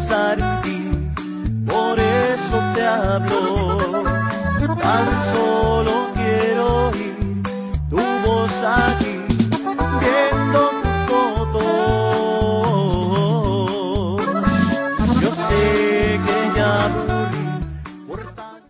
pensar en ti, por eso te hablo. Tan solo quiero oír tu voz aquí.